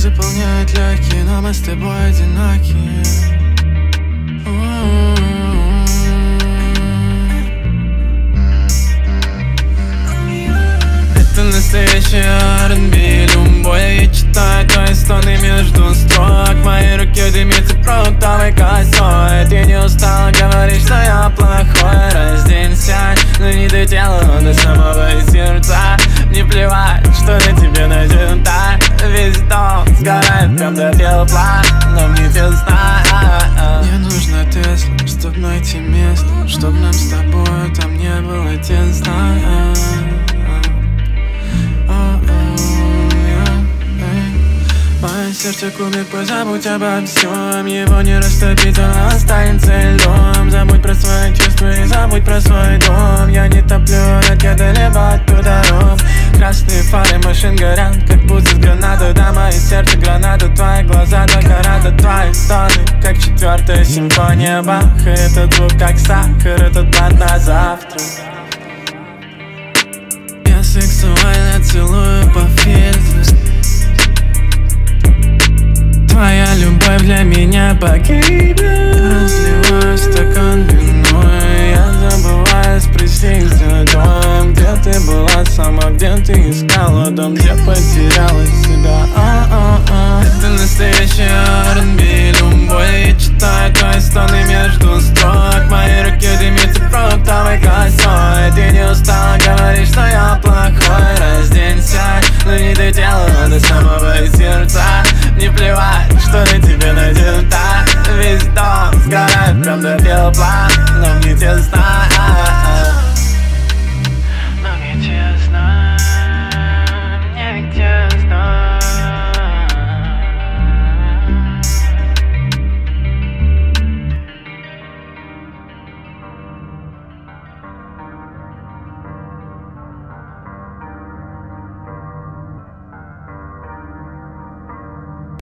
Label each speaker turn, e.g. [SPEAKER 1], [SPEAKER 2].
[SPEAKER 1] заполняет легкие, но мы с тобой одинокие. Это настоящий R&B. Любое я читаю твои стоны между строк. Мои руки дымятся продуктовой косой. Ты не устала говорить, что я плохой. Разденься, но не дотянула до самого сердца. Мне плевать, что на тебе надето. Весь дом сгорает прям до тепла, но мне тесно. Мне нужна Тесла, чтоб найти место, чтоб нам с тобой там не было тесно. Мое сердце кубик, позабудь обо всем. Его не растопить, он останется льдом. Забудь про свои чувства и забудь про свой дом. Я не топлю ракеты, либо оттуда ром. Красные фары машин горят, как будто с гранатой. Да, мое сердце граната, твои глаза только рада. Твои стоны, как 4-я симфония Баха. Этот звук как сахар, этот план на завтра. Я сексуально целую по фильтру. Твоя любовь для меня погибнет. Разливаю стакан вино, и я забываю спросить, где дом. Где ты была сама, где ты искала дом, где потеряла себя. Это настоящий R&B. Любовь, я читаю твои стоны между строк. Мои руки дымятся продуктовой косой. Ты не устала говорить, что я плохой. Разденься, но не дотянула до самого сердца. Не плевать, что на тебе надето. Весь дом сгорает прям до тепла, но мне тесно.